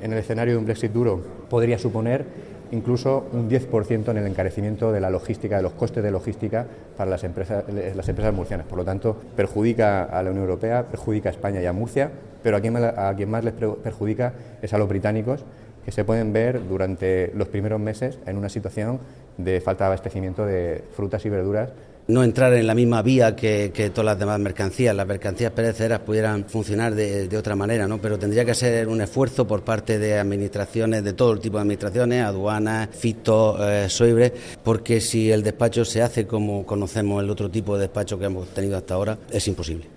en el escenario de un Brexit duro podría suponer incluso un 10% en el encarecimiento de la logística, de los costes de logística para las empresas murcianas. Por lo tanto, perjudica a la Unión Europea, perjudica a España y a Murcia, pero a quien más les perjudica es a los británicos, que se pueden ver durante los primeros meses en una situación de falta de abastecimiento de frutas y verduras. No entrar en la misma vía que todas las demás mercancías. Las mercancías perecederas pudieran funcionar de otra manera, ¿no? Pero tendría que ser un esfuerzo por parte de administraciones, de todo tipo de administraciones, aduanas, Fito, Soibre, porque si el despacho se hace como conocemos el otro tipo de despacho que hemos tenido hasta ahora, es imposible.